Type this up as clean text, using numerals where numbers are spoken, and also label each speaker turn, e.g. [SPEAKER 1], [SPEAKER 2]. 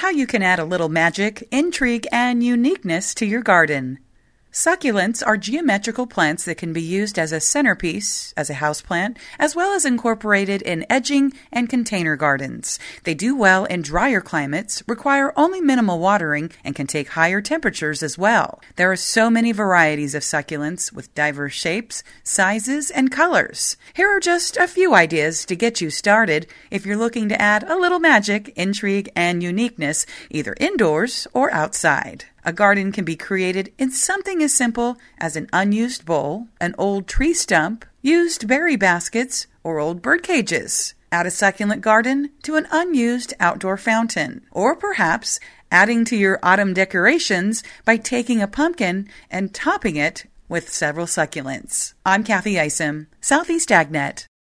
[SPEAKER 1] how you can add a little magic, intrigue, and uniqueness to your garden. Succulents are geometrical plants that can be used as a centerpiece, as a houseplant, as well as incorporated in edging and container gardens. They do well in drier climates, require only minimal watering, and can take higher temperatures as well. There are so many varieties of succulents with diverse shapes, sizes, and colors. Here are just a few ideas to get you started if you're looking to add a little magic, intrigue, and uniqueness either indoors or outside. A garden can be created in something as simple as an unused bowl, an old tree stump, used berry baskets, or old bird cages. Add a succulent garden to an unused outdoor fountain. Or perhaps adding to your autumn decorations by taking a pumpkin and topping it with several succulents. I'm Kathy Isom, Southeast AgNet.